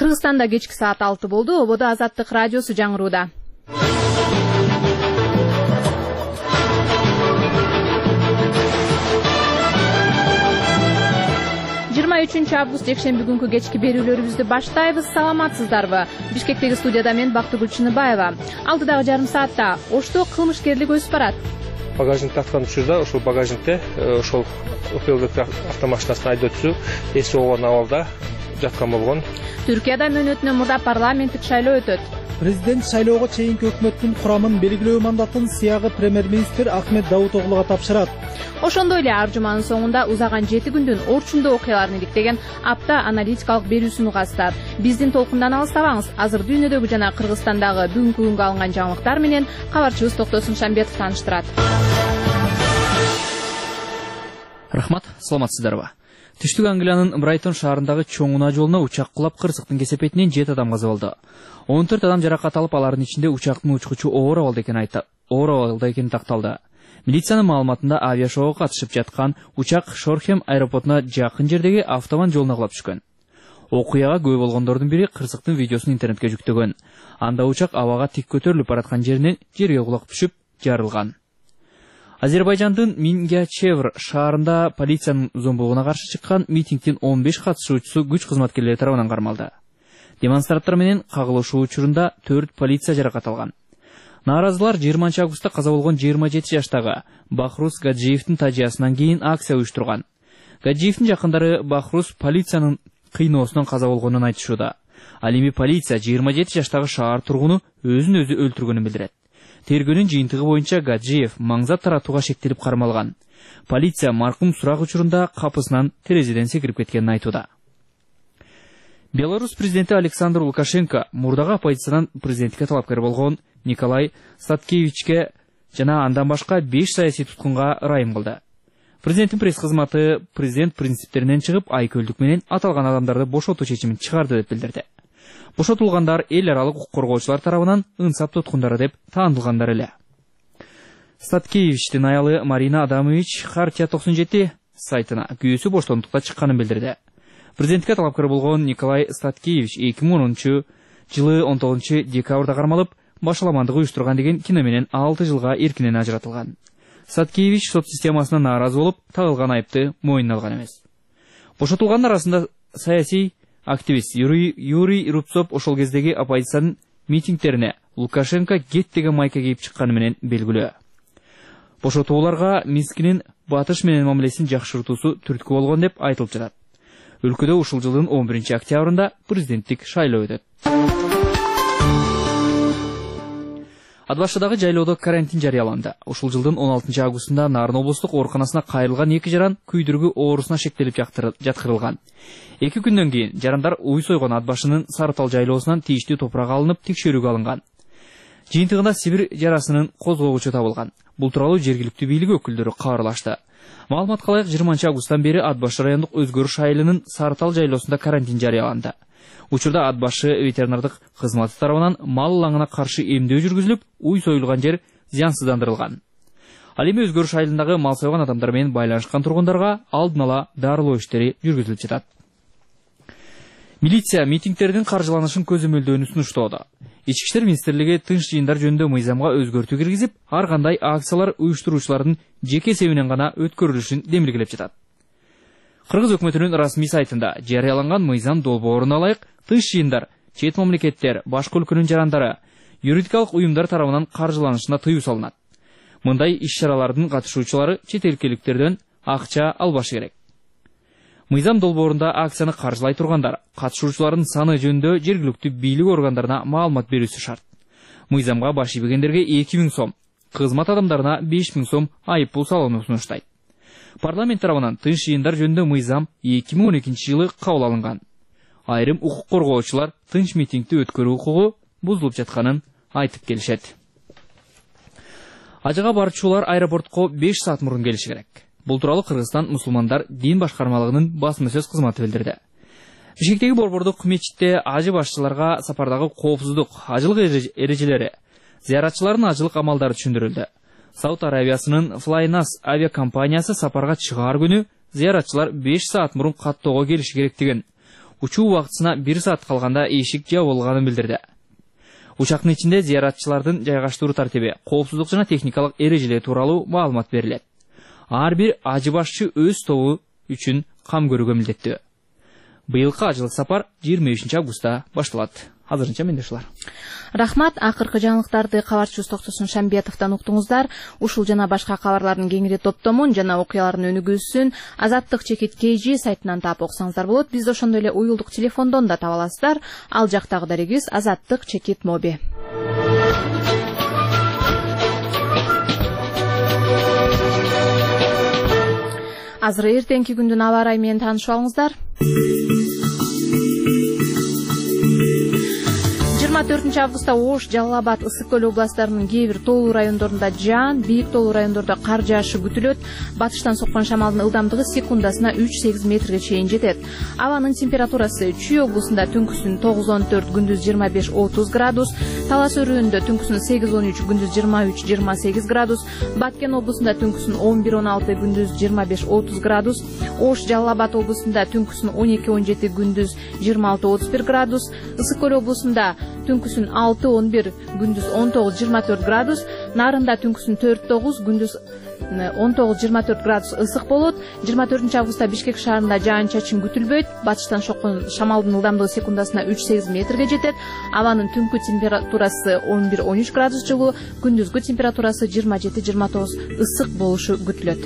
Кыргызстанда кечки саат 6 болду. Ободо Азаттык радиосу жаңырууда. 23 август жекшемби күнкү кечки берүүлөрүбүздү баштайбыз. Саламатсыздарбы? Бишкектеги студияда мен Бактыгүл Чыныбаева. Алдыдагы жарым саатта Ошто кылмышкерлик өсүп барат. Багажникти аткан учурда ошол багажникте ошол Opel автомашинасын айдоочусу эси болгон абалда жаткан болгон. Түркияда мөөнөтүнөн мурда парламенттик шайлоо өтөт. Президент шайлоого чейинки өкмөттүн курамын белгилөө мандатын сыягы премьер-министр Ахмет Давутоглуга тапшырат. Ошондой эле ар жуманын соңунда узаган 7 күндүн орчундуу окуяларын иликтеген апта аналитикалык берүүсүн угастап. Биздин толкундан алыстабаңыз. Азыр дүйнөдөгү жана Кыргызстандагы бүгүнкү күнгө алынган жаңылыктар менен кабарчыбыз Токтосун Шамбетов тааныштырат. Рахмат, саламатсыздарбы? Түштүк Англиянын Брайтон шаарындагы чоң унаа жолуна учак кулап кырсыктын кесепетинен 7 адам каза болду. 14 адам жаракат алып, алардын ичинде учактын учкучу оор абалда экени такталды. Милициянын маалыматында авиашоого катышып жаткан учак Шорхем аэропортуна жакын жердеги автобан жолуна кулап түшкөн. Окуяга күбө болгондордун бири кырсыктын видеосун интернетке жүктөгөн. Анда учак абага тик көтөрүлүп бараткан жеринен жерге кулап түшүп жарылган. Азербайжандын Мингячевр шаарында полициянын зомбулугуна каршы чыккан митингдин 15 катышуучусу күч кызматкерлери тарабынан кармалды. Демонстранттар менен кагылышуу учурунда 4 полиция жаракат алган. Нааразылар 20 августта каза болгон 27 жаштагы Бахрус Гаджиевдин тажыясынан кийин акция уюштурган. Гаджиевдин жакындары Бахрус полициянын кыйноосунан каза болгонун айтышууда. Ал эми полиция 27 жаштагы шаар тургуну өзүн өзү өлтүргөнүн билдирет. Тергөөнүн жыйынтыгы боюнча Гаджиев маңзат таратууга шектелип кармалган. Полиция маркум сурак учурунда капысынан терезеден секирип кеткенин айтууда. Беларусь президенти Александр Лукашенко мурдагы оппозициянын президенттикке талапкер болгон Николай Статкевичке жана андан башка 5 саясий туткунга ырайым кылды. Президенттин пресс-кызматы президент принциптеринен чыгып, айкөлдүк менен аталган адамдарды бошотуу чечимин чыгарды деп билдирди. Бошотулгандар эл аралык укук коргоочулар тарабынан ынсап туткундары деп таандылгандар эле. Статкевичтин аялы Марина Адамович Хартия 97 сайтына күйөөсү боштондукта чыкканын билдирди. Президентке талапкер болгон Николай Статкевич 2010 жылы 19 декабрда кармалып, башаламандык уюштурган деген кино менен 6 жылга эркинен ажыратылган. Статкевич сот системасына нааразы болуп, тагылган айыпты мойнуна алган эмес. Бошотулгандар арасында саясий активист Юрий Рубцов ошол кездеги оппозициянын митингтерине Лукашенко кет деген майка кийип чыкканы менен белгилүү. Бошотууларга Минскинин батыш менен мамилесин жакшыртуусу түрткү болгон деп айтылып жатат. Өлкөдө ушул жылдын 11 октябрында президенттик шайлоо өтөт. Ат Башыдагы жайлоодо карантин жарыяланды. Ушул жылдын 16 августунда Нарын облустук ооруканасына кайрылган 2 жаран күйдүргү оорусуна шектелип жаткырылган. 2 күндөн кийин жарандар уй сойгон Ат Башынын Сарытал жайлоосунан тийиштүү топурак алынып текшерүүгө алынган. Жыйынтыгында Сибир жарасынын козгогучу табылган. Бул тууралуу жергиликтүү бийлик өкүлдөрү кабарлашты. Маалыматка ылайык 20 августтан бери Ат Башы райондук Өзгөрүш айылынын Сарытал жайлоосунда карантин жарыяланды. Учурда Ат Башы ветеринардык кызматы тарабынан мал лаңына каршы эмдөө жүргүзүлүп, уй союлган жер зыянсыздандырылган. Ал эми Өзгөрүш айылындагы мал сойгон адамдар менен байланышкан тургундарга алдын ала дарылоо иштери жүргүзүлүп жатат. Милиция митингтердин каржыланышын көзөмөлдөөнү сунуштоодо. Ички иштер министрлиги тынч жыйындар жөнүндө мыйзамга өзгөртүү киргизип, ар кандай акциялар уюштуруучулардын жеке эсебинен гана өткөрүлүшүн демилгелеп жатат. Кыргыз өкмөтүнүн расмий сайтында жарыяланган мыйзам долбооруна ылайык тынч жыйындар, чет мамлекеттер, башка өлкөнүн жарандары, юридикалык уюмдар тарабынан каржыланышына тыюу салынат. Мындай иш-чаралардын катышуучулары чет элдиктерден акча албашы керек. Мыйзам долбоорунда акцияны каржылай тургандар, катышуучулардын саны жөнүндө жергиликтүү бийлик органдарына маалымат берүүсү шарт. Мыйзамга баш ийбегендерге 2000 сом, кызмат адамдарына 5000 сом айып пул салууну сунуштайт. Парламент тарабынан тынч жыйындар жөнүндө мыйзам 2012 жылы кабыл алынган. Айрым укук коргоочулар тынч митингди өткөрүү укугу бузулуп жатканын айтып келишет. Ажыга барчулар аэропортко 5 саат мурун келиши керек. Бул тууралуу Кыргызстан мусулмандар дин башкармалыгынын басма сөз кызматы билдирди. Бишкектеги борбордук мечитте ажы башчыларга сапардагы коопсуздук, ажылык эрежелери, зыяратчылардын ажылык амалдары түшүндүрүлдү. Сауд Арабиясынын Flynas авиакомпаниясы сапарга чыгаар күнү зыяратчылар 5 саат мурун каттоого келиши керектигин, учуу убактысына 1 саат калганда эшик жабылганын билдирди. Учактын ичинде зыяратчылардын жайгаштыруу тартиби, коопсуздук жана техникалык эрежелери тууралуу маалымат берилет. Ар бир ажы башчы өз тобу үчүн кам көрүүгө милдеттүү. Быйылкы ажылык сапар 23 августта башталат. Азырынча мендешилар. Рахмат, акыркы жаңылыктарды кабарчыбыз Токтосун Шамбетовдон уктуңуздар. Ушул жана башка кабарлардын кеңири топтомун жана окуялардын өнүгүүсүн Азаттык чекит KG сайтынан таап окусаңыздар болот. Бизди ошондой эле уюлдук телефондон да таба аласыздар. Ал жактагы дарегибиз Азаттык чекит моби. Азыр эртеңки күндүн аба ырайы менен таанышып алыңыздар. 24 августта Ош, Жалал Абад, Ысык көл областарынын кээ бир тоолуу райондорунда жаан, бийик тоолуу райондордо кар жаашы күтүлөт. Батыштан соккон шамалдын ылдамдыгы секундасына 3-8 метрге чейин жетет. Абанын температурасы Чүй облусунда түнкүсүн 9-14, күндүз 25-30 градус, Талас өрөөнүндө түнкүсүн 8-13, күндүз 23-28 градус, Баткен облусунда түнкүсүн 11-16, күндүз 25-30 градус, Ош, Жалал Абад облусунда түнкүсүн 12-17, күндүз 26-31 градус, Ысык көл облусунда түнкүсүн 6-11, күндүз 19-24 градус, Нарында түнкүсүн 4-9, күндүз 19-24 градус ысык болот. 24 августта Бишкек шаарында жаан-чачын күтүлбөйт. Батыштан соккон шамалдын ылдамдыгы секундасына 3-8 метрге жетет. Абанын түнкү температурасы 11-13 градус жылуу, күндүзгү температурасы 27-29 ысык болушу күтүлөт.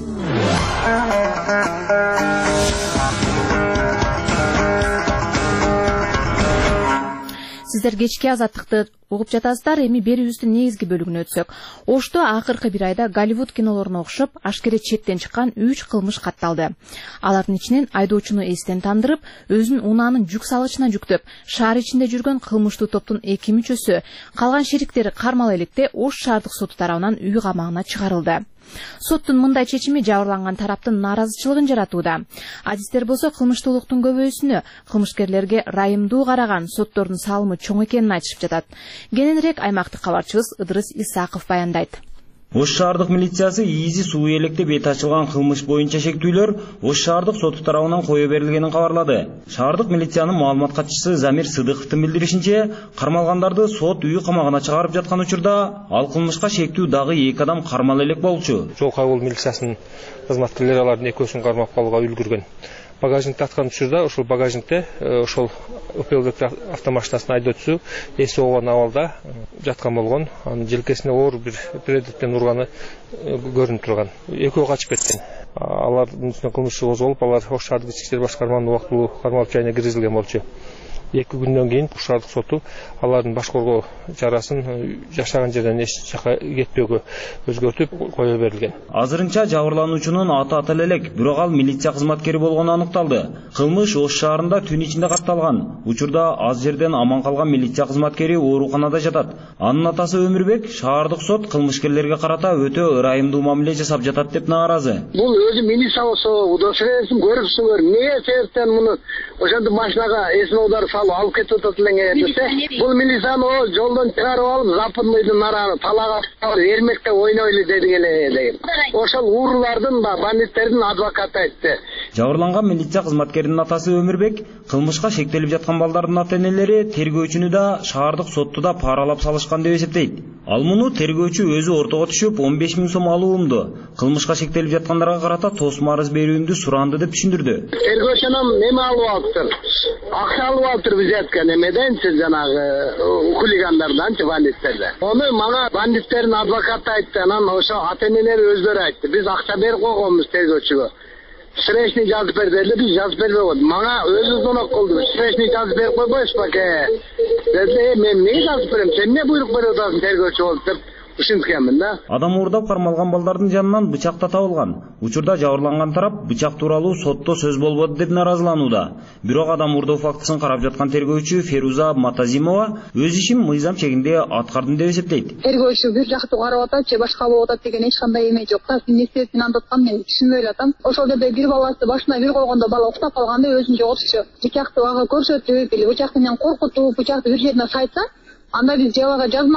Сиздер кечки Азаттыкты угуп жатасыздар. Эми берүүбүздүн негизги бөлүгүнө өтсөк. Ошто акыркы бир айда Голливуд кинолоруна окшоп ашкере чектен чыккан 3 кылмыш катталды. Алардын ичинен айдоочуну эстен тандырып, өзүнүн унаанын жүк салычына жүктөп, шаар ичинде жүргөн кылмыштуу топтун 2 мүчөсү, калган шериктери кармала электе Ош шаардык соту тарабынан үй камагына чыгарылды. Соттун мындай чечими жабырланган тараптын нааразычылыгын жаратууда. Адистер болсо кылмыштуулуктун көбөйүүсүнө, кылмышкерлерге райымдуу караган соттордун салымы чоң экенин айтышып жатат. Кененирээк аймактык кабарчыбыз Ыдырыс Исаков баяндайт. Ош шаардык милициясы Изи суу электе бет ачылган кылмыш боюнча шектүүлөр Ош шаардык соту тарабынан кое берилгенин кабарлады. Шаардык милициянын маалымат катчысы Замир Сыдыковдун билдиришинче, кармалгандарды сот үй камагына чыгарып жаткан учурда ал кылмышка шектүү дагы 2 адам кармала элек болчу. Жол кайгыл милициясынын кызматкерлери алардын экөөсүн кармап калууга үлгүргөн. Багажникти аткан учурда ошол багажникте ошол УПЛ автомашинасынын айдоочусу эси болгон абалда жаткан болгон. Анын желкесине оор бир предметтен урганы көрүнүп турган. Экөө качып кеткен. Алардын үстүнө кылмыш иши козголуп, алар Ош шаардык ички иштер башкарманын убактылуу кармалып жайына киргизилген болчу. 2 күндөн кийин Ош шаардык соту алардын баш коргоо чарасын жашаган жерден эч жака кетпөөгө өзгөртүп кое берилген. Азырынча жабырлануучунун аты элек, бирок ал милиция кызматкери болгону аныкталды. Кылмыш Ош шаарында түн ичинде катталган. Учурда аз жерден аман калган милиция кызматкери ооруканада жатат. Анын атасы Өмүрбек шаардык сот кылмышкерлерге карата өтө ырайымдуу мамиле жасап жатат деп нааразы. Бул өзү милиция болсо, удостоверениесин көрүпсүңөр, эмне себептен муну ошондо машинага эсин оодарып алып кетип атат эле десе, бул милицияны жолдон чыгарып алып, западныйдын нараны талага эрмекте ойнойлу дедиң эле деген. Ошол уурулардын бандиттердин адвокаты айтты. Жабырланган милиция кызматкеринин атасы Өмүрбек кылмышка шектелип жаткан балдардын ата-энелери тергөөчүнү да шаардык сотту да паралап салышкан деп эсептейт. Ал муну тергөөчү өзү ортого түшүп 15 000 сом алуумду, кылмышка шектелип жаткандарга карата тосма арыз берүүмдү суранды деп түшүндүрдү. Тергөөчүнүн эме алып алыптыр? Акча алып алыптыр бизеткен эмеденчи жанагы хулигандарданчы бандиттерден. Ону мага бандиттердин адвокаты айтты, анан ошо ата-энелери өздөрү айтты. Биз акча берип койгонбуз тергөөчүгө. Сречный жазып бер деді, біз жазып бербей қойдық. Маңа өзі донок қылды. Сречный жазып беріп қойбайсыз ба ке? Деді, мен не жазып берем? Сен не бұйрық беріп отырсың тергөөчү болып деп ушинткенмин да. Адам уурдап кармалган балдардын жанынан бычак да табылган. Учурда жабырланган тарап бычак тууралуу сотто сөз болбоду деп наразыланууда. Бирок адам уурдоо фактысын карап жаткан тергөөчү Феруза Матазимова өз ишин мыйзам чегинде аткардым деп эсептейт. Тергөөчү бир жакты карап атат, же башка болуп атат деген эч кандай эме жок да. Эмне себептен андап атканын мен түшүнбөй элем. Ошол жерде бир баласы башына бир койгондо бала уктап калганда өзүн жоготчу. Бычакты ага көрсөтүп, бычак менен коркутуп, бычакты бир жерине сайтса, анда биз жалага жазмакпыз.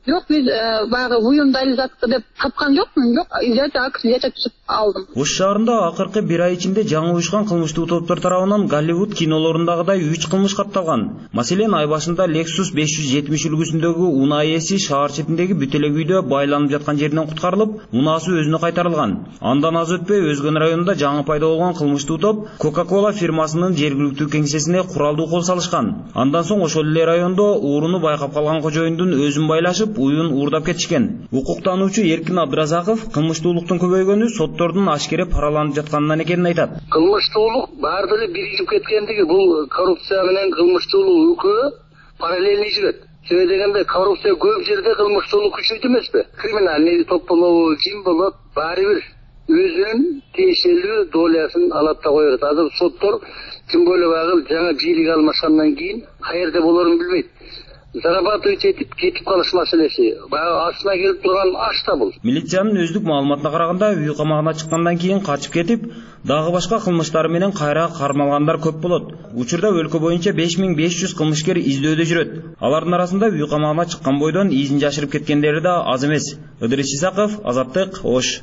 Жоқ, біз бағы бұйымдайлы затты деп тапқан жоқпын. Жоқ, акция түсіп алдым. Ош шаарында акыркы бир ай ичинде жаңы уюшкан кылмыштуу топтор тарабынан Голливуд кинолорундагыдай 3 кылмыш катталган. Маселен, ай башында Lexus 570 үлгүсүндөгү унаа ээси шаар четиндеги бүтөлөк үйдө байланып жаткан жеринен куткарылып, унаасы өзүнө кайтарылган. Андан аз өтпөй Өзгөн районунда жаңы пайда болгон кылмыштуу топ Coca-Cola фирмасынын жергиликтүү кеңсесине куралдуу кол салышкан. Андан соң ошол эле райондо ууруну байкап калган кожоюндун өзүн байлашып, уюн уурдап кетишкен. Укуктануучу Эркин Абдыразаков кылмыштуулуктун көбөйгөнү соттордун ашкере параланып жатканынан экенин айтат. Кылмыштуулук баардыгы биригип кеткендиги, бул коррупция менен кылмыштуулук экөө параллельный жүрөт. Себеби дегенде коррупция көп жерде кылмыштуулук күчөйт эмеспи? Криминальный топ болобу, ким болот, баары бир өзүнүн тиешелүү долясын алат да коет. Азыр соттор тем более багыл жаңа бийлик алмашкандан кийин каерде болорун билбейт. Зарабатывать етип кетип калыш маселеси. Баягы астына келип турган аш да бул. Милициянын өздүк маалыматына караганда, үй камагына чыккандан кийин качып кетип, дагы башка кылмыштар менен кайра кармалгандар көп болот. Учурда өлкө боюнча 5500 кылмышкер издөөдө жүрөт. Алардын арасында үй камагына чыккан бойдон изин жашырып кеткендери да аз эмес. Ыдырис Исаков, Азаттык, Ош.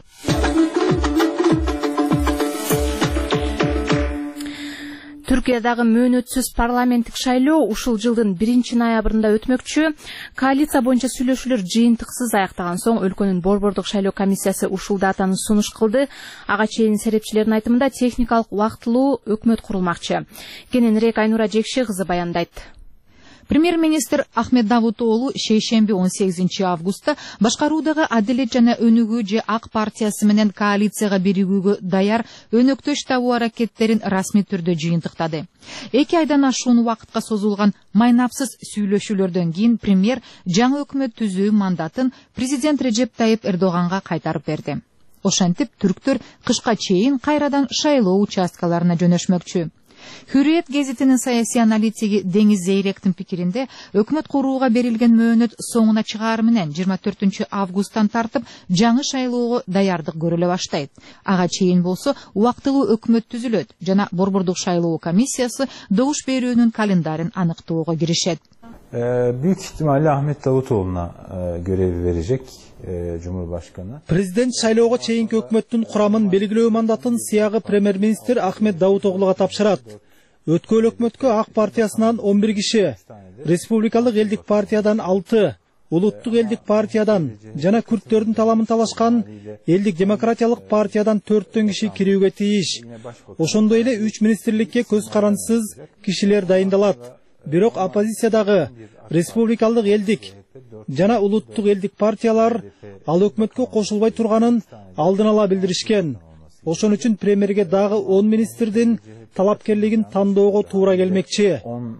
Түркиядагы мөөнөтсүз парламенттик шайлоо ушул жылдын 1-ноябрында өтмөкчү. Коалиция боюнча сүйлөшүүлөр жыйынтыксыз аяктаган соң өлкөнүн борбордук шайлоо комиссиясы ушул датаны сунуш кылды. Ага чейин серепчилердин айтымында техникалык убактылуу өкмөт курулмакчы. Кененирээк Айнура Жекши кызы баяндайт. Премьер-министр Ахмед Давутоğlu шейшемби 18 августта башкаруудагы Адилет жана Өнүгүү же Ак партиясы менен коалицияга биригүүгө даяр өнөктөш табуу аракеттерин расмий түрдө жыйынтыктады. 2 айдан ашуун убакытка созулган майнапсыз сүйлөшүүлөрдөн кийин премьер жаңы өкмөт түзүү мандатын президент Режеп Тайип Эрдоганга кайтарып берди. Ошентип түрктөр кышка чейин кайрадан шайлоо участкаларына жөнөшмөкчү. Hürriyet гезитинин саясий аналитиги Деңиз Зейректин пикиринде, өкмөт курууга берилген мөөнөт соңуна чыгаар менен 24 августтан тартып жаңы шайлоого даярдык көрүлө баштайт. Ага чейин болсо убактылуу өкмөт түзүлөт жана борбордук шайлоо комиссиясы добуш берүүнүн календарин аныктоого киришет. Büyük ihtimalle Ahmet Davutoğlu'na görevi verecek Cumhurbaşkanı. Президент шайлоого чейинки өкмөттүн курамын белгилөө мандатын сыягы премьер-министр Ахмед Давутоğlu'га тапшырат. Өткөн өкмөткө Ак партиясынан 11 киши, Республикалык элдик партиядан 6, Улуттук элдик партиядан жана күрттөрдүн таламын талашкан элдик демократиялык партиядан 4 киши кирүүгө тийиш. Ошондой эле 3 министрликке көз карансыз кишилер дайындалат. Бирок оппозициядагы республикалык элдик жана улуттук элдик партиялар ал өкмөткө кошулбай турганын алдын ала билдиришкен. Ошон үчүн премьерге дагы 10 министрдин талапкерлигин тандоого туура келмекчи. 10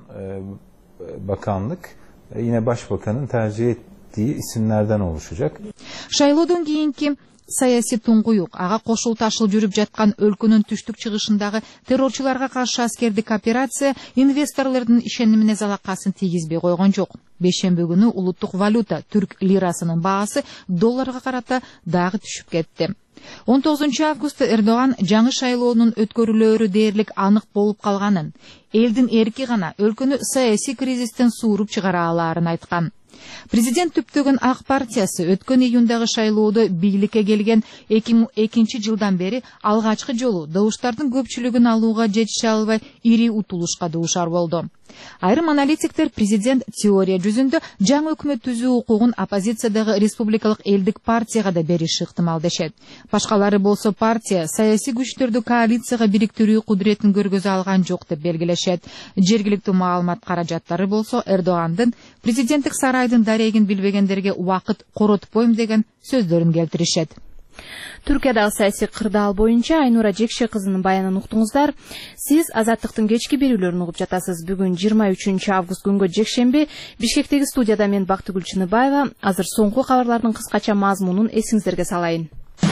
bakanlık yine başbakanın tercih ettiği isimlerden oluşacak. Шайлоодон кийинки саясий туңгуюк, ага кошул ташылып жүрүп жаткан өлкөнүн түштүк чыгышындагы террорчуларга каршы аскердик операция инвесторлордун ишенимине залакасын тийгизбей койгон жок. Бейшемби күнү улуттук валюта түрк лирасынын баасы долларга карата дагы түшүп кетти. 19 августта Эрдоган жаңы шайлоонун өткөрүлөөрү дээрлик анык болуп калганын, элдин эрки гана өлкөнү саясий кризистен сууруп чыгара алаарын айткан. Президент түптөгөн Ак партиясы өткөн июндагы шайлоодо бийликке келген 2002 жылдан бери алгачкы жолу добуштардын көпчүлүгүн алууга жетише албай ири утулушка дуушар болду. Айрым аналитиктер президент теория жүзүндө жаңы өкмөт түзүү укугун оппозициядагы республикалык элдик партияга да бериши ыктымал дешет. Башкалары болсо партия саясий күчтөрдү коалицияга бириктирүү кудуретін көргөзө алган жок деп белгилешет. Жергиликтүү маалымат каражаттары болсо Эрдогандын президенттик сарайдын дарегин билбегендерге убакыт коротпойм деген сөздөрүн келтиришет. Түркиядагы саясий кырдаал боюнча Айнура Жекши кызынын баянын уктуңуздар. Сиз Азаттыктын кечки берүүлөрүн угуп жатасыз. Бүгүн 23 август күнгө жекшемби Бишкектеги студияда мен Бактыгүл Чыныбаева. Азыр соңку кабарлардын кыскача мазмунун эсиңиздерге салайын.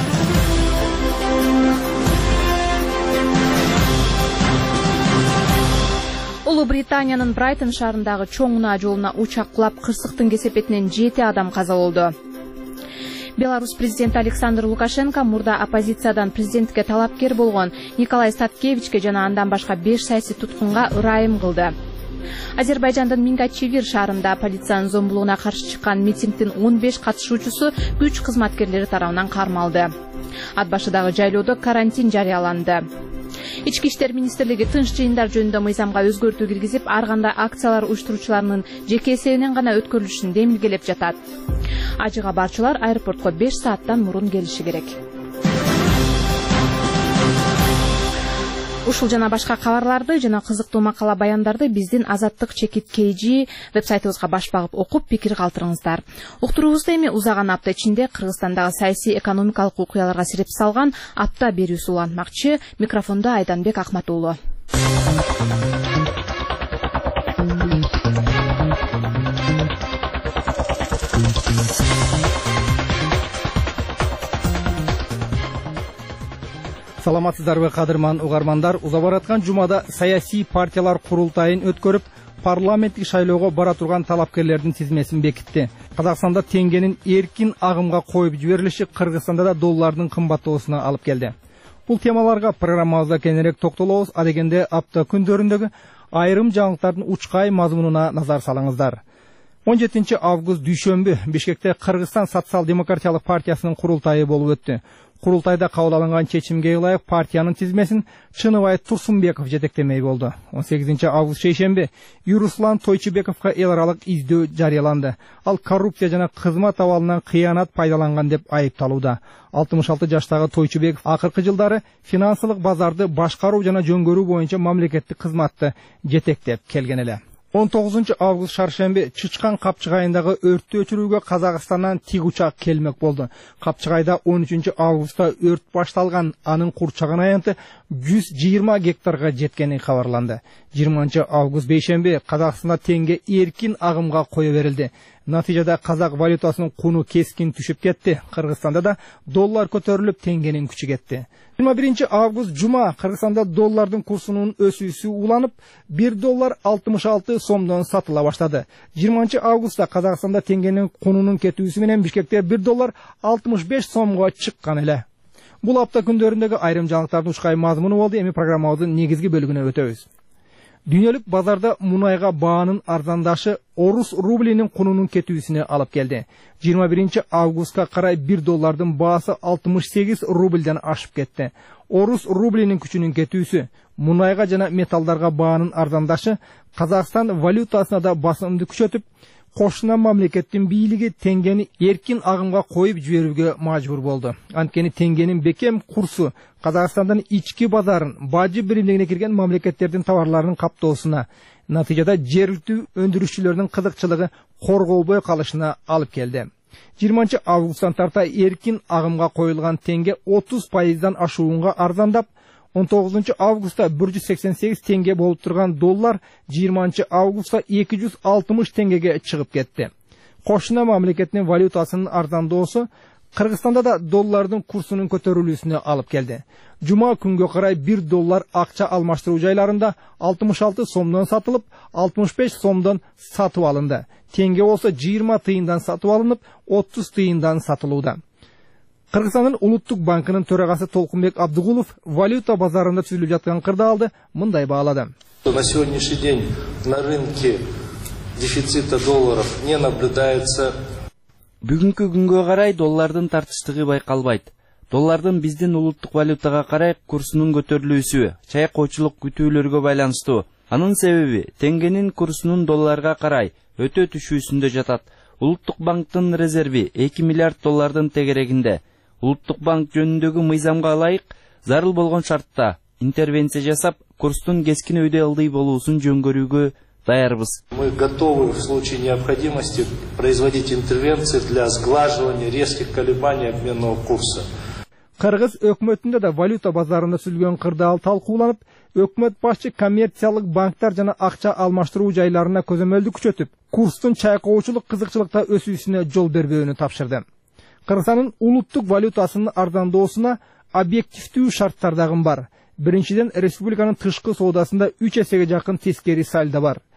Улуу Британиянын Брайтон шаарындагы чоң унаа жолуна учак кулап кырсыктын кесепетинен 7 адам каза болду. Беларусь президенти Александр Лукашенко мурда оппозициядан президентке талапкер болгон Николай Статкевичке жана андан башка 5 саясий туткунга ырайым кылды. Азербайжандын Мингачевир шаарында полициянын зомбулугуна каршы чыккан митингдин 15 катышуучусу күч кызматкерлери тарабынан кармалды. Ат башыдагы жайлоодо карантин жарыяланды. Ички иштер министрлиги тынч жыйындар жөнүндө мыйзамга өзгөртүү киргизип, ар кандай акциялар уюштуруучуларынын жеке эсебинен гана өткөрүлүшүн демилгелеп жатат. Ажыга барчылар аэропортко 5 сааттан мурун келиши керек. Ушул жана башка кабарларды жана кызыктуу макала баяндарды биздин Азаттык чекит KG вебсайтыбызга баш багып окуп пикир калтырыңыздар. Уктуруубузда эми узаган апта ичинде Кыргызстандагы саясий экономикалык окуяларга сирип салган апта берүүсү улантмакчы. Микрофондо Айданбек Акматуулу. Саламатсыздарбы кадырман угармандар, уза бараткан жумада саясий партиялар курултайын өткөрүп, парламенттик шайлоого бара турган талапкерлердин тизмесин бекитти. Казакстанда теңгенин эркин агымга коюп жиберилиши Кыргызстанда да доллардын кымбаттоосуна алып келди. Бул темаларга программабызда кененирээк токтолобуз. Адегенде апта күндөрүндөгү айрым жаңылыктардын учкай мазмунуна назар салыңыздар. 17 август дүйшөмбү Бишкекте Кыргызстан социал-демократиялык партиясынын курултайы болуп өттү. Курултайда кабыл алынган чечимге ылайык партиянын тизмесин Чыныбай Турсунбеков жетектемей болду. 18 август шейшемби Юруслан Тойчубековго эл аралык издөө жарыяланды. Ал коррупция жана кызмат абалынан кыянат пайдаланган деп айыпталууда. 66 жаштагы Тойчубеков акыркы жылдары финансылык базарды башкаруу жана жөнгөрүү боюнча мамлекеттик кызматты жетектеп келген эле. 19 август шаршемби Чычкан Капчыгайындагы өрттү өчүрүүгө Казакстандан тиг учак келмек болду. Капчыгайда 13 августта өрт башталган, анын курчаган аянты 120 гектарга жеткени кабарланды. 20 август бейшемби Казакстанда теңге эркин агымга кое берилди. Натыйжада казак валютасынын куну кескин түшүп кетти. Кыргызстанда да доллар көтөрүлүп, теңгенин күчү кетти. 21 август жума Кыргызстанда доллардын курсунун өсүүсү уланып, 1 доллар 66 сомдон сатыла баштады. 20 августта Казакстанда теңгенин кунунун кетүүсү менен Бишкекте 1 доллар 65 сомго чыккан эле. Бул апта күндөрүндөгү айрым жаңылыктардын учкай мазмуну болду. Эми программабыздын негизги бөлүгүнө өтөбүз. Дүйнөлүк базарда мунайга баанын арзандашы орус рублинин кунунун кетүүсүнө алып келди. 21 августка карай 1 доллардын баасы 68 рубльден ашып кетти. Орус рублинин күчүнүн кетүүсү, мунайга жана металлдарга баанын арзандашы Казакстан валютасына да басымды күчөтүп, кошуна мамлекеттин бийлиги теңгени эркин агымга коюп жиберүүгө мажбур болду. Анткени теңгенин бекем курсу Казакстандын ички базарын, бажы биримдигине кирген мамлекеттердин товарларынын каптоосуна, натыйжада жергиликтүү өндүрүшчүлөрдүн кызыкчылыгы корголбой калышына алып келди. 20 августтан тарта эркин агымга коюлган теңге 30%дан ашуунга арзандап, 19 августта 188 теңге болуп турган доллар 20 августта 260 теңгеге чыгып кетти. Кошуна мамлекеттин валютасынын арзандоосу Кыргызстанда да доллардын курсунун көтөрүлүүсүнө алып келди. Жума күнгө карай 1 доллар акча алмаштыруу жайларында 66 сомдон сатылып, 65 сомдон сатып алынды. Теңге болсо 20 тыйындан сатып алынып, 30 тыйындан сатылууда. Кыргызстандын Улуттук банкынын төрагасы Толкунбек Абдыгулов валюта базарында түзүлүп жаткан кырдаалды мындай баалады. На сегодняшний день на рынке дефицита долларов не наблюдается. Бүгүнкү күнгө карай доллардын тартыштыгы байкалбайт. Доллардын биздин улуттук валютага карай курсунун көтөрүлүүсү чайкоочулук күтүүлөргө байланыштуу. Анын себеби теңгенин курсунун долларга карай өтө түшүүсүндө жатат. Улуттук банктын резерви 2 миллиард доллардын тегерегинде. Улуттук банк жөнүндөгү мыйзамга ылайык зарыл болгон шартта интервенция жасап, курстун кескин өйдө ылдый болуусун жөнгөрүүгө даярбыз. Мы готовы в случае необходимости производить интервенции для сглаживания резких колебаний обменного курса. Кыргыз өкмөтүндө да валюта базарында түзүлгөн кырдаал талкууланып, өкмөт башчы коммерциялык банктар жана акча алмаштыруу жайларына көзөмөлдү күчөтүп, курстун чайкоочулук кызыкчылыкта өсүүсүнө жол бербөөнү тапшырды. Кыргызстандын улуттук валютасынын арзандоосуна объективдүү шарттар дагы бар. Биринчиден, республиканын тышкы соодасында 3 эсеге жакын тескери сальдо бар.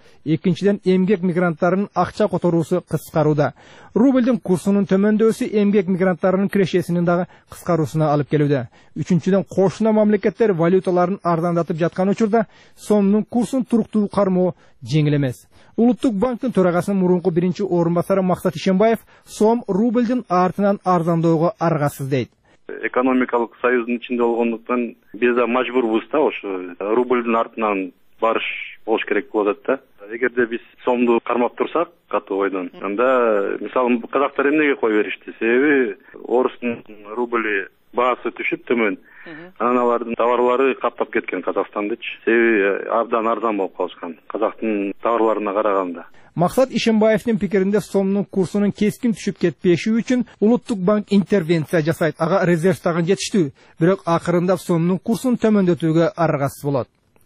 Экинчиден эмгек мигранттарынын акча которуусу кыскарууда. Рублдун курсунун төмөндөсү эмгек мигранттарынын кирешесинин дагы кыскаруусуна алып келүүдө. Үчүнчүдөн кошуна мамлекеттер валюталарын ардандатып жаткан учурда сомдун курсун туруктуу кармоо жеңил эмес. Улуттук банктын төрагасынын мурунку биринчи орун басары Максат Ишенбаев сом рублдун артынан арзандоого аргасыз дейт. Экономикалык союздун ичинде болгондуктан биз да мажбурбуз да ошо рублдун артынан барыш болуш керек болот да. Эгерде биз сомду кармап турсак катуу бойдон, анда мисалы казактар эмнеге кой беришти? Себеби орустун рубли баасы түшүп төмөн. Анан алардын товарлары каптап кеткен Казакстандычы. Себеби абдан арзан болуп калышкан казактын товарларына караганда. Максат Ишенбаевдин пикиринде сомдун курсунун кескин түшүп кетпеши үчүн Улуттук банк интервенция жасайт. Ага резерв тагын жетиштүү, бирок акырында сомдун курсун төмөндөтүүгө аргасыз болот.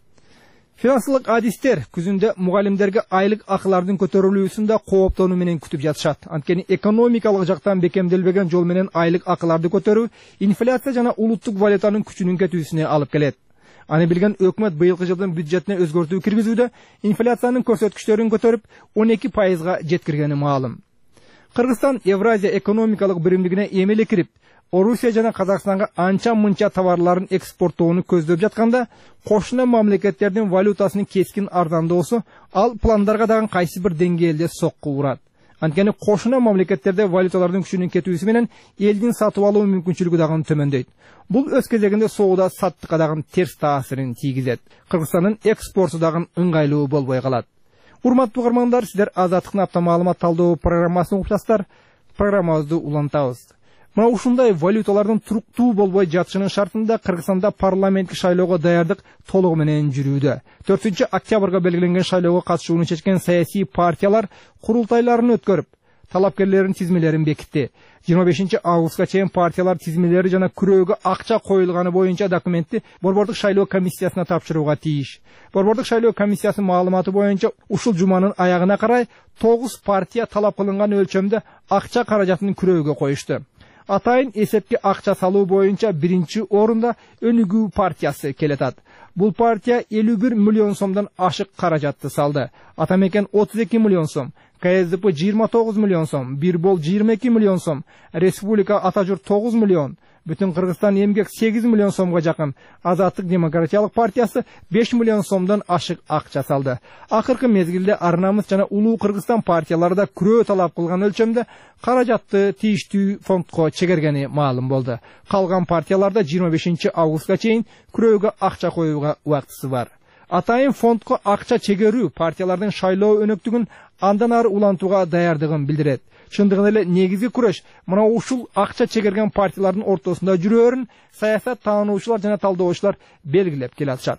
Финансылык адистер күзүндө мугалимдерге айлык акылардын көтөрүлүүсүн да кооптонуу менен күтүп жатышат. Анткени экономикалык жактан бекемделбеген жол менен айлык акыларды көтөрүү инфляция жана улуттук валютанын күчүнүн кетүүсүнө алып келет. Аны билген өкмөт быйылкы жылдын бюджетине өзгөртүү киргизүүдө инфляциянын көрсөткүчтөрүн көтөрүп 12%га жеткиргени маалым. Кыргызстан Евразия экономикалык биримдигине эмеле кирип, Орусия жана Казакстанга анча-мынча товарларын экспорттоону көздөп жатканда, кошуна мамлекеттердин валютасынын кескин ардандоосу ал пландарга дагы кайсы бир деңгээлде сокку урат. Анткени кошуна мамлекеттерде валюталардын күчүнүн кетүүсү менен элдин сатып алуу мүмкүнчүлүгү дагы төмөндөйт. Бул өз кезегинде соуда саттыкка дагы терс таасирин тийгизет. Кыргызстандын экспорту дагы ыңгайлуу болбой калат. Урматтуу угармандар, сиздер Азаттыктын апта маалымат талдоо программасын уктасыздар. Программабызды улантабыз. Мына ушундай валюталардын туруктуу болбой жатышынын шартында Кыргызстанда парламенттик шайлоого даярдык толугу менен жүрүүдө. 4 октябрга белгиленген шайлоого катышууну чечкен саясий партиялар курултайларын өткөрүп, талапкерлердин тизмелерин бекитти. 25 августка чейин партиялар тизмелери жана күрөөгө акча коюлганы боюнча документти Борбордук шайлоо комиссиясына тапшырууга тийиш. Борбордук шайлоо комиссиясынын маалыматы боюнча ушул жуманын аягына карай 9 партия талап кылынган өлчөмдө акча каражатын күрөөгө коюшту. Атайын эсепке акча салуу боюнча биринчи орунда Өнүгүү партиясы келетат. Бул партия 51 миллион сомдон ашык каражатты салды. Атамекен 32 миллион сом, КСДП 29 миллион сом, Бирбол 22 миллион сом, Республика Атажурт 9 миллион, Бүтүн Кыргызстан эмгек 8 миллион сомго жакын, Азаттык демократиялык партиясы 5 миллион сомдон ашык акча салды. Акыркы мезгилде Арнамыз жана Улуу Кыргызстан партиялары да күрөө талап кылган өлчөмдө каражатты тийиштүү фондко чегергени маалым болду. Калган партияларда 25 августка чейин күрөөгө акча коюуга убактысы бар. Атайын фондко акча чегерүү партиялардын шайлоо өнөктүгүн андан ары улантууга даярдыгын билдирет. Чындыгында эле негизги күрөш мына ушул акча чегерген партиялардын ортосунда жүрөөрүн саясат таануучулар жана талдоочулар белгилеп келатышат.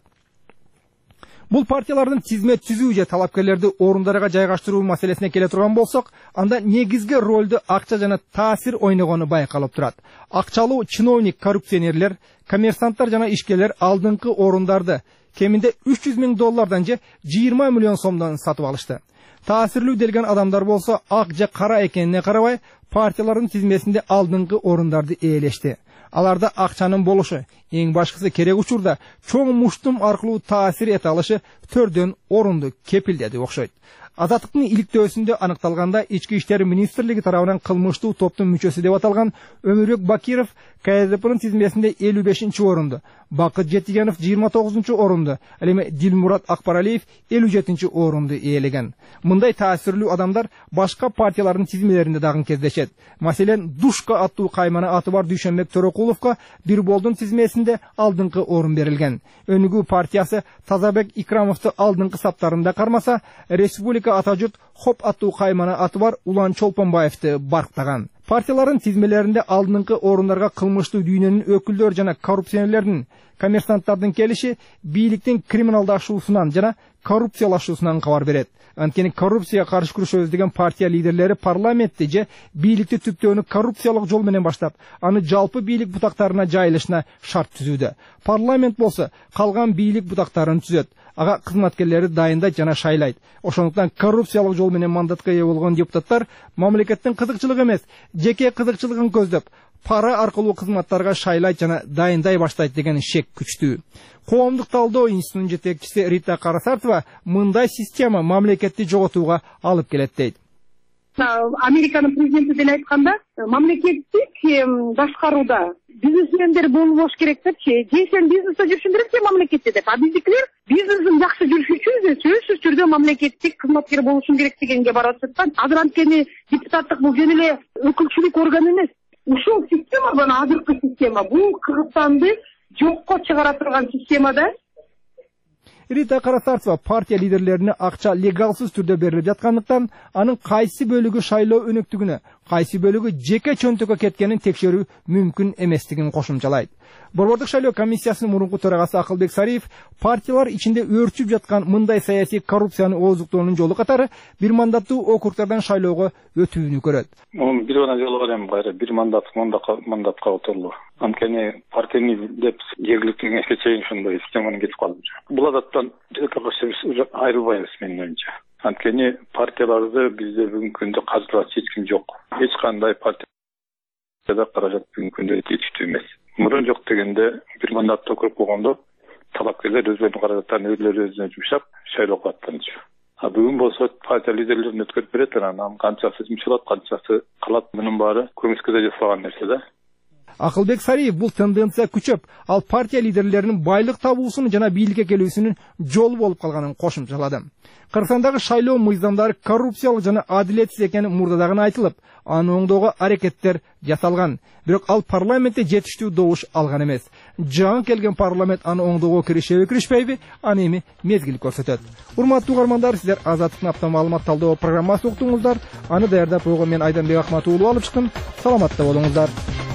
Бул партиялардын тизме түзүү же талапкерлерди орундарга жайгаштыруу маселесине келе турган болсок, анда негизги ролду акча жана таасир ойногону байкалып турат. Акчалуу чиновник коррупционерлер, коммерсанттар жана ишкерлер алдыңкы орундарды кеминде 300 миң доллардан же 20 миллион сомдон сатып алышты. Таасирлүү делген адамдар болсо ак же кара экенине карабай, партиялардын тизмесинде алдыңкы орундарды ээлешти. Аларда акчанын болушу, эң башкысы керек учурда чоң муштум аркылуу таасир эте алышы төрдөн орунду кепилдеди окшойт. Азаттыктын иликтөөсүндө аныкталганда Ички иштер министрлиги тарабынан кылмыштуу топтун мүчөсү деп аталган Өмүрбек Бакиров КСДПнын тизмесинде 55 орунду, Бакыт Жетигенов 29 орунду, ал эми Дилмурат Акбаралиев 57 орунду ээлеген. Мындай таасирлүү адамдар башка партиялардын тизмелеринде дагы кездешет. Маселен, Душка аттуу каймана аты бар Дүйшөнбек Төрөкуловго Бирболдун тизмесинде алдыңкы орун берилген. Өнүгүү партиясы Тазабек Икрамовду алдыңкы саптарында кармаса, Республика Атажурт Хоп аттуу каймана аты бар Улан Чолпонбаевди барктаган. Партиялардын тизмелеринде алдыңкы орундарга кылмыштуу дүйнөнүн өкүлдөрү жана коррупционерлердин, коммерсанттардын келиши бийликтин криминалдашуусунан жана коррупциялашуусунан кабар берет. Анткени коррупцияга каршы күрөшөбүз деген партия лидерлери парламентти же бийликти түптөөнү коррупциялык жол менен баштап, аны жалпы бийлик бутактарына жайылышына шарт түзүүдө. Парламент болсо калган бийлик бутактарын түзөт. Ага кызматкерлери дайындайт жана шайлайт. Ошондуктан коррупциялык жол менен мандатка ээ болгон депутаттар мамлекеттин кызыкчылыгы эмес, жеке кызыкчылыгын көздөп, пара аркылуу кызматтарга шайлайт жана дайындай баштайт деген шек күчтүү. Коомдук талдоо институтунун жетекчиси Рита Карасартова мындай система мамлекетти жоготууга алып келет дейт. Американын президенти деле айтканда, мамлекеттик башкарууда бизнесмендер болуш керек депчи. Же сен бизнесте жүрүшүң керек же мамлекетте деп. А биздикилер бизнесин жакшы жүрүш үчүн сөзсүз түрдө мамлекеттик кызматкер болушуң керек дегенге барып жатат. Азыр анткени депутаттык бул жөн эле өкүлчүлүк орган эмес. Ушул система жана азыркы система бул Кыргызстанды жокко чыгара турган система да. Рита Карасартова партия лидерлерине акча легалсыз түрдө берилип жаткандыктан, анын кайсы бөлүгү шайлоо өнөктүгүнө, кайсы бөлүгү жеке чөнтөккө кеткенин текшерүү мүмкүн эместигин кошумчалайт. Борбордук шайлоо комиссиясынын мурунку төрагасы Акылбек Сариев партиялар ичинде өрчүп жаткан мындай саясий коррупцияны ооздуктоонун жолу катары бир мандаттуу округдардан шайлоого өтүүнү көрөт. Бир гана жолу бар эми кайра бир мандатка отурулуу. Анткени партияны деп жергиликтүү кеңешке чейин ушундай системаны кетип калды. Бул адаттан айрылбайбыз менин оюмча. Анткени партияларды бизде бүгүнкү күндө каржылаачу эч ким жок. Эч кандай партияда каражат бүгүнкү күндө жетиштүү эмес. Мурун жок дегенде бир мандатты округ болгондо талапкерлер өздөрүнүн каражаттарын өздөрү өзүнө жумшап шайлоого аттанчу. А бүгүн болсо партия лидерлерин өткөрүп берет, анан канчасы жумшалат, канчасы калат, мунун баары көмүскөдө жасалган нерсе да. Акылбек Сариев бул тенденция күчөп, ал партия лидерлеринин байлык табуусунун жана бийликке келүүсүнүн жолу болуп калганын кошумчалады. Кыргызстандагы шайлоо мыйзамдары коррупциялык жана адилетсиз экени мурдадагы айтылып, аны оңдоого аракеттер жасалган. Бирок ал парламентте жетиштүү добуш алган эмес. Жаңы келген парламент аны оңдоого киришеби, аны эми мезгил көрсөтөт. Урматтуу угармандар, сиздер Азаттыктын апта маалымат талдоо программасын уктуңуздар. Аны даярдап койгон мен Айданбек Акмат уулу алып чыктым. Саламатта болуңуздар.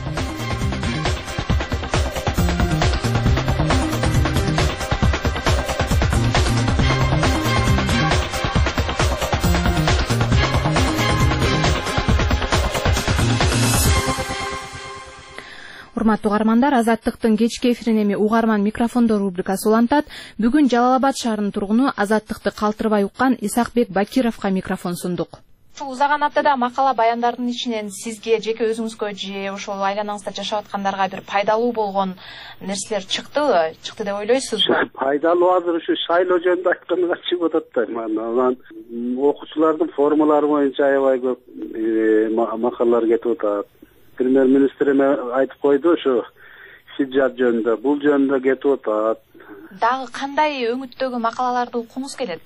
Урматтуу угармандар, Азаттыктын кечки эфирин эми угарман микрофондо рубрикасы улантат. Бүгүн Жалал-Абад шаарынын тургуну Азаттыкты калтырбай уккан Исакбек Бакировго микрофон сундук. Ушул узаган аптада макала баяндардын ичинен сизге жеке өзүңүзгө же ошол айланаңызда жашап аткандарга бир пайдалуу болгон нерселер чыкты деп ойлойсузбу? Пайдалуу азыр ушу шайлоо жөнүндө айтканга чыгып атат да. Анан окуучулардын формалары боюнча аябай көп макалалар кетип атат. Премьер-министр айтып койду ушу хиджаб жөнүндө, бул жөнүндө кетип атат. Дагы кандай өңүттөгү макалаларды укуңуз келет?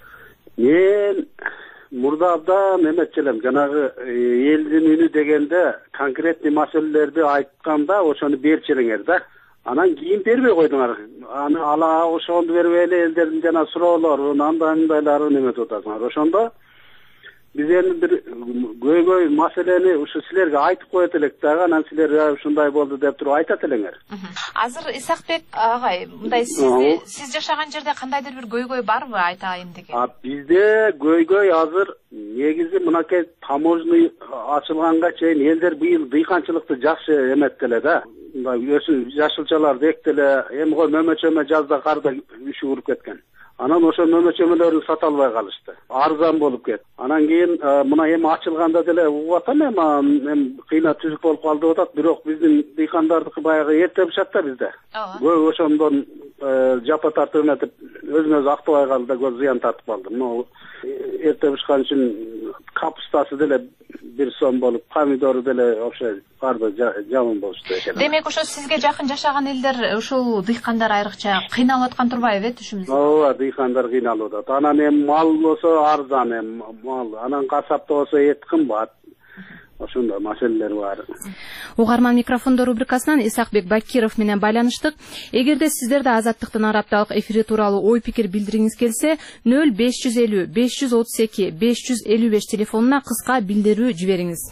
Мен мурда абдан эметчи элем, жанагы элдин үнү дегенде конкретный маселелерди айтканда ошону берчи элеңер да. Анан кийин бербей койдуңар. Аны ала ошону бербей эле элдердин жана суроолорун, андайларын эметип атасыңар. Ошондо биз эми бир көйгөй маселени ушу силерге айтып коет элек дагы, анан силер ушундай болду деп туруп айтат элеңер. Азыр Исакбек агай, мындай сиз жашаган жерде кандайдыр бир көйгөй барбы айтайын деген? Бизде көйгөй азыр негизи мынакей таможный ачылганга чейин элдер быйыл дыйканчылыкты жакшы эметти да. Мындай жашылчаларды эктеле, эми го мөмөчөмө жазда карда үшү уруп кеткен. Анан ошо мөмөчөмөлөрүн сата албай калышты. Арзан болуп кетти. Анан кийин мына эми ачылганда деле угуп атам, эми кыйна түзүк болуп калды деп атат. Бирок биздин дыйкандардыкы баягы эрте бышат да бизде. Көп ошондон жапа тартып эметип өзүн-өзү актабай калды да, көп зыян тартып калды. Мына эрте бышкан үчүн капустасы деле бир сом болуп, помидору деле вообще барды жаман болушту экен. Демек ошо сизге жакын жашаган элдер ушул дыйкандар айрыкча кыйналып аткан турбайбы, түшүмүз? Ооба, дыйкандар кыйналып атат. Анан эми мал болсо арзан, эми мал. Анан касапта болсо эт кымбат. Ошондой маселелер бар. Угарман микрофондо рубрикасынан Исакбек Бакиров менен байланыштык. Эгерде сиздерде Азаттыктын апталык эфири тууралуу ой пикир билдиргиңиз келсе, 0550 532 555 телефонуна кыска билдирүү жибериңиз.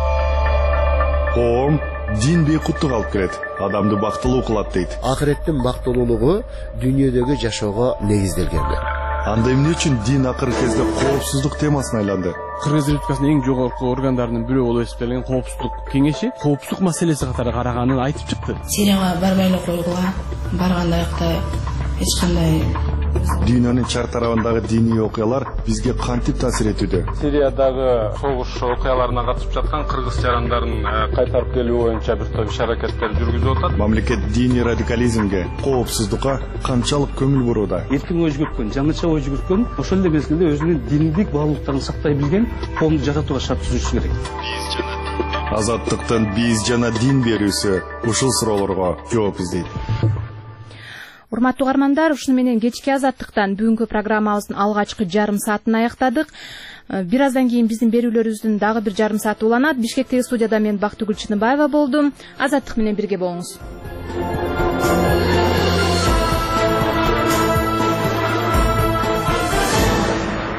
Коом дин бейкуттук алып келет, адамды бактылуу кылат дейт. Акыреттин бактылуулугу дүйнөдөгү жашоого негизделген. Анда эмне үчүн дин акыркы кезде коопсуздук темасына айланды? Кыргыз Республикасынын эң жогорку органдарынын бирөө болуп эсептелген коопсуздук кеңеши коопсуздук маселеси катары караганын айтып чыкты. Сирияга барбай эле койгула, барганда аякта эч кандай Дүйнөнүн чар тарабындагы диний окуялар бизге кантип таасир этүүдө? Сириядагы согуш окуяларына катышып жаткан кыргыз жарандарын кайтарып келүү боюнча бир топ иш-аракеттер жүргүзүп атат. Мамлекет диний радикализмге, коопсуздукка канчалык көңүл бурууда? Эркин ой жүгүрткөн, жаңыча ой жүгүрткөн, ошол эле мезгилде өзүнүн диндик баалуулуктарын сактай билген коомду жаратууга шарт түзүшү керек. Азаттыктын биз жана дин берүүсү ушул суроолорго жооп издейт. Урматтуу угармандар, ушуну менен кечки азаттыктан бүгүнкү программабыздын алгачкы жарым саатын аяктадык. Бир аздан кийин биздин берүүлөрүбүздүн дагы бир жарым сааты уланат. Бишкектеги студияда мен Бактыгүл Чыныбаева болдум. Азаттык менен бирге болуңуз.